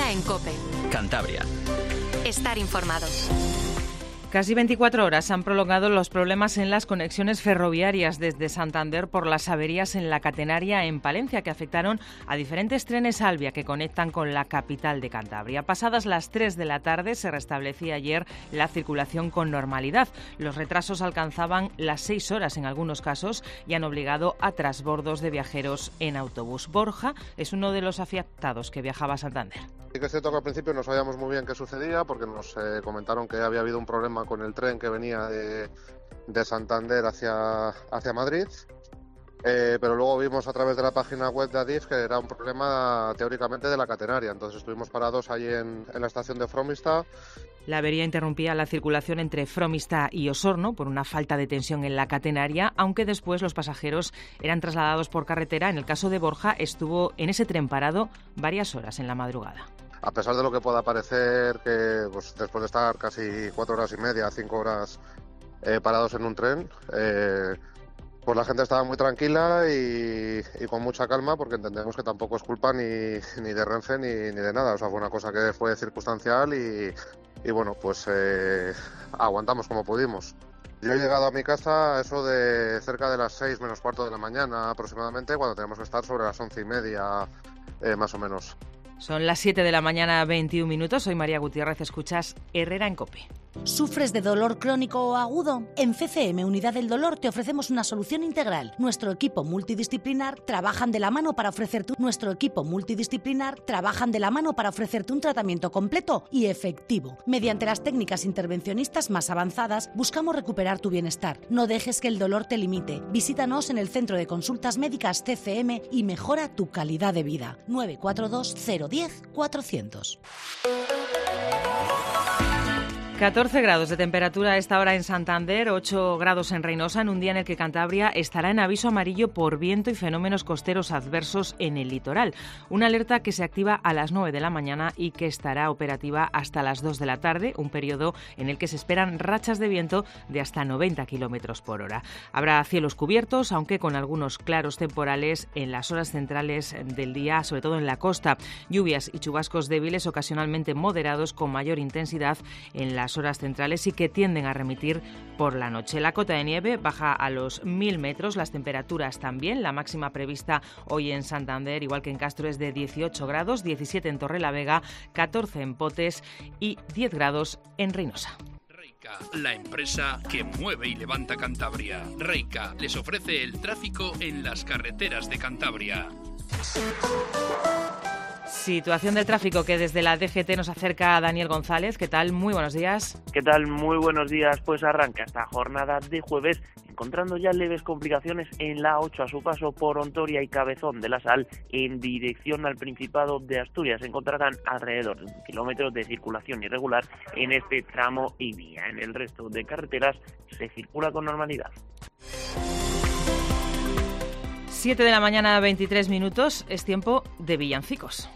Herrera en COPE. Cantabria. Estar informado. Casi 24 horas han prolongado los problemas en las conexiones ferroviarias desde Santander por las averías en la catenaria en Palencia que afectaron a diferentes trenes Alvia que conectan con la capital de Cantabria. Pasadas las 3 de la tarde se restablecía ayer la circulación con normalidad. Los retrasos alcanzaban las 6 horas en algunos casos y han obligado a trasbordos de viajeros en autobús. Borja es uno de los afectados que viajaba a Santander. Sí que es cierto que al principio no sabíamos muy bien qué sucedía porque nos comentaron que había habido un problema con el tren que venía de Santander hacia Madrid, pero luego vimos a través de la página web de Adif que era un problema teóricamente de la catenaria, entonces estuvimos parados allí en la estación de Fromista. La avería interrumpía la circulación entre Fromista y Osorno por una falta de tensión en la catenaria, aunque después los pasajeros eran trasladados por carretera. En el caso de Borja estuvo en ese tren parado varias horas en la madrugada. A pesar de lo que pueda parecer, que pues, después de estar casi 4 horas y media, 5 horas parados en un tren, pues la gente estaba muy tranquila y con mucha calma, porque entendemos que tampoco es culpa ni de Renfe ni de nada. O sea, fue una cosa que fue circunstancial y bueno, pues aguantamos como pudimos. Yo he llegado a mi casa a eso de cerca de las 6 menos cuarto de la mañana aproximadamente, cuando tenemos que estar sobre las 11:30 más o menos. Son las 7 de la mañana, 21 minutos. Soy María Gutiérrez, escuchas Herrera en COPE. ¿Sufres de dolor crónico o agudo? En CCM Unidad del Dolor te ofrecemos una solución integral. Nuestro equipo multidisciplinar trabajan de la mano para ofrecerte un tratamiento completo y efectivo. Mediante las técnicas intervencionistas más avanzadas, buscamos recuperar tu bienestar. No dejes que el dolor te limite. Visítanos en el Centro de Consultas Médicas CCM y mejora tu calidad de vida. 942 010 400. 14 grados de temperatura a esta hora en Santander, 8 grados en Reinosa, en un día en el que Cantabria estará en aviso amarillo por viento y fenómenos costeros adversos en el litoral. Una alerta que se activa a las 9 de la mañana y que estará operativa hasta las 2 de la tarde, un periodo en el que se esperan rachas de viento de hasta 90 kilómetros por hora. Habrá cielos cubiertos, aunque con algunos claros temporales en las horas centrales del día, sobre todo en la costa. Lluvias y chubascos débiles, ocasionalmente moderados, con mayor intensidad en las horas centrales y que tienden a remitir por la noche. La cota de nieve baja a los 1000 metros, las temperaturas también. La máxima prevista hoy en Santander, igual que en Castro, es de 18 grados, 17 en Torrelavega, 14 en Potes y 10 grados en Reinosa. Reica, la empresa que mueve y levanta Cantabria. Reica les ofrece el tráfico en las carreteras de Cantabria. Situación del tráfico que desde la DGT nos acerca a Daniel González. ¿Qué tal? Muy buenos días. ¿Qué tal? Muy buenos días. Pues arranca esta jornada de jueves encontrando ya leves complicaciones en la A8 a su paso por Ontoria y Cabezón de la Sal en dirección al Principado de Asturias. Se encontrarán alrededor de 1 kilómetro de circulación irregular en este tramo y vía. En el resto de carreteras se circula con normalidad. 7 de la mañana, 23 minutos, es tiempo de villancicos.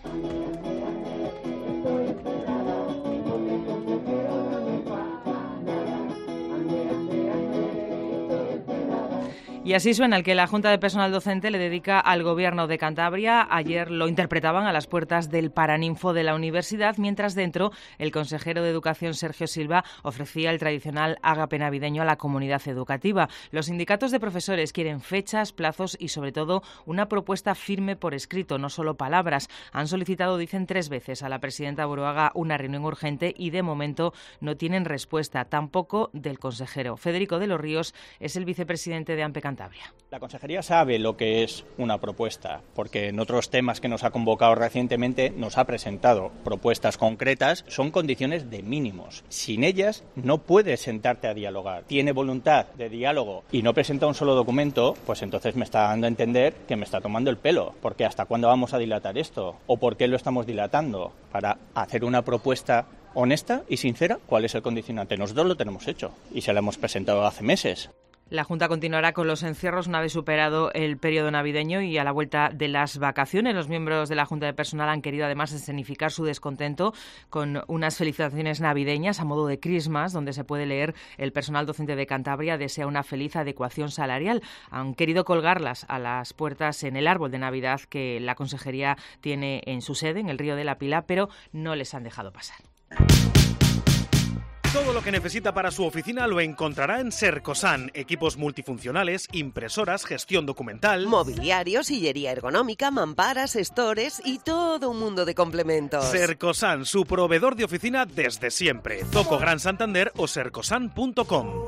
Y así suena el que la Junta de Personal Docente le dedica al Gobierno de Cantabria. Ayer lo interpretaban a las puertas del Paraninfo de la Universidad, mientras dentro el consejero de Educación, Sergio Silva, ofrecía el tradicional ágape navideño a la comunidad educativa. Los sindicatos de profesores quieren fechas, plazos y, sobre todo, una propuesta firme por escrito, no solo palabras. Han solicitado, dicen, 3 veces a la presidenta Buruaga una reunión urgente y, de momento, no tienen respuesta, tampoco del consejero. Federico de los Ríos es el vicepresidente de AMPE Cantabria. La Consejería sabe lo que es una propuesta, porque en otros temas que nos ha convocado recientemente nos ha presentado propuestas concretas, son condiciones de mínimos. Sin ellas no puedes sentarte a dialogar. Tiene voluntad de diálogo y no presenta un solo documento, pues entonces me está dando a entender que me está tomando el pelo, porque ¿hasta cuándo vamos a dilatar esto? ¿O por qué lo estamos dilatando? Para hacer una propuesta honesta y sincera, ¿cuál es el condicionante? Nosotros lo tenemos hecho y se lo hemos presentado hace meses. La Junta continuará con los encierros una vez superado el periodo navideño y a la vuelta de las vacaciones. Los miembros de la Junta de Personal han querido además escenificar su descontento con unas felicitaciones navideñas a modo de Christmas, donde se puede leer: el personal docente de Cantabria desea una feliz adecuación salarial. Han querido colgarlas a las puertas en el árbol de Navidad que la Consejería tiene en su sede, en el Río de la Pila, pero no les han dejado pasar. Todo lo que necesita para su oficina lo encontrará en Sercosan. Equipos multifuncionales, impresoras, gestión documental, mobiliario, sillería ergonómica, mamparas, stores y todo un mundo de complementos. Sercosan, su proveedor de oficina desde siempre. Zoco Gran Santander o sercosan.com.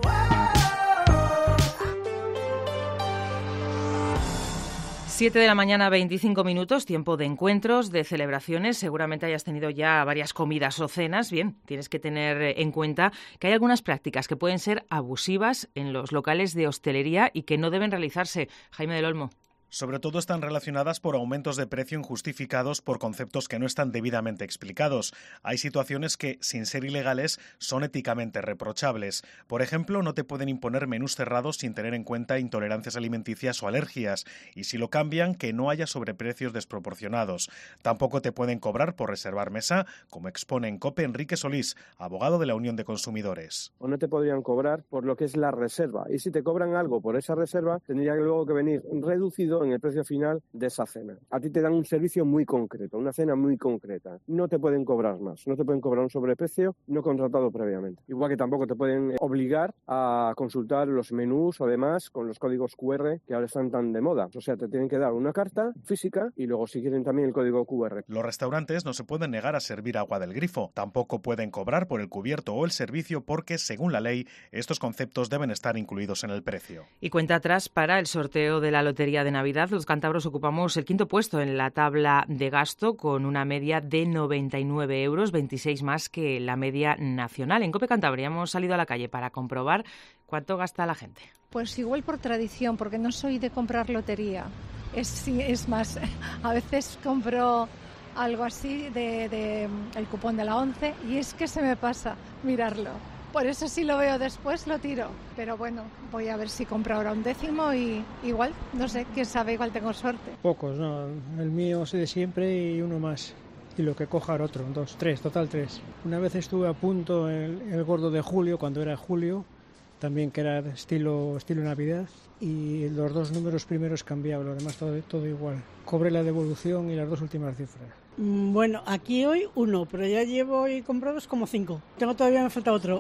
7 de la mañana, 25 minutos, tiempo de encuentros, de celebraciones. Seguramente hayas tenido ya varias comidas o cenas. Bien, tienes que tener en cuenta que hay algunas prácticas que pueden ser abusivas en los locales de hostelería y que no deben realizarse. Jaime del Olmo. Sobre todo están relacionadas por aumentos de precio injustificados por conceptos que no están debidamente explicados. Hay situaciones que, sin ser ilegales, son éticamente reprochables. Por ejemplo, no te pueden imponer menús cerrados sin tener en cuenta intolerancias alimenticias o alergias. Y si lo cambian, que no haya sobreprecios desproporcionados. Tampoco te pueden cobrar por reservar mesa, como expone en COPE Enrique Solís, abogado de la Unión de Consumidores. O no te podrían cobrar por lo que es la reserva. Y si te cobran algo por esa reserva, tendría luego que venir reducido en el precio final de esa cena. A ti te dan un servicio muy concreto, una cena muy concreta. No te pueden cobrar más, no te pueden cobrar un sobreprecio no contratado previamente. Igual que tampoco te pueden obligar a consultar los menús o demás con los códigos QR que ahora están tan de moda. O sea, te tienen que dar una carta física y luego si quieren también el código QR. Los restaurantes no se pueden negar a servir agua del grifo. Tampoco pueden cobrar por el cubierto o el servicio porque, según la ley, estos conceptos deben estar incluidos en el precio. Y cuenta atrás para el sorteo de la Lotería de Navidad. Los cántabros ocupamos el quinto puesto en la tabla de gasto con una media de 99 euros, 26 más que la media nacional. En COPE Cantabria hemos salido a la calle para comprobar cuánto gasta la gente. Pues igual por tradición, porque no soy de comprar lotería. Es más, a veces compro algo así de el cupón de la 11 y es que se me pasa mirarlo. Por eso si lo veo después lo tiro, pero bueno, voy a ver si compro ahora un décimo y igual, no sé, quién sabe, igual tengo suerte. Pocos, no, el mío es de siempre y uno más, y lo que coja otro, 2, 3, total 3. Una vez estuve a punto en el gordo de julio, cuando era julio, también que era estilo Navidad, y los dos números primeros cambiaba, lo demás todo igual. Cobré la devolución y las dos últimas cifras. Bueno, aquí hoy 1, pero ya llevo y comprados como 5. Todavía me falta otro.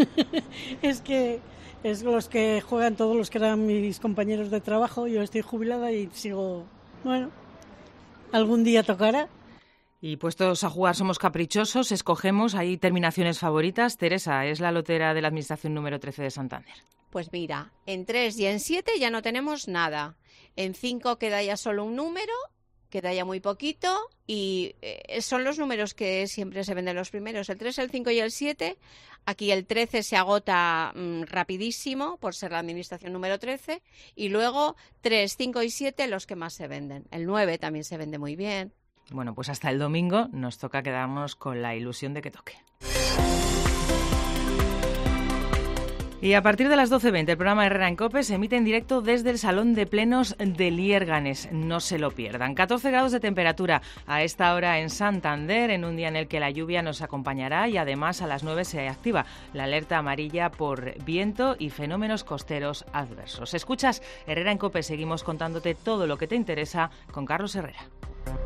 Es que es los que juegan todos los que eran mis compañeros de trabajo. Yo estoy jubilada y sigo, bueno, algún día tocará. Y puestos a jugar somos caprichosos, escogemos, hay terminaciones favoritas. Teresa, es la lotera de la Administración número 13 de Santander. Pues mira, en 3 y en 7 ya no tenemos nada. En 5 queda ya solo un número, queda ya muy poquito y son los números que siempre se venden los primeros, el 3, el 5 y el 7. Aquí el 13 se agota rapidísimo por ser la Administración número 13 y luego 3, 5 y 7 los que más se venden. El 9 también se vende muy bien. Bueno, pues hasta el domingo nos toca quedarnos con la ilusión de que toque. Y a partir de las 12:20 el programa Herrera en COPE se emite en directo desde el Salón de Plenos de Liérganes. No se lo pierdan. 14 grados de temperatura a esta hora en Santander, en un día en el que la lluvia nos acompañará y además a las 9 se activa la alerta amarilla por viento y fenómenos costeros adversos. Escuchas Herrera en COPE, seguimos contándote todo lo que te interesa con Carlos Herrera.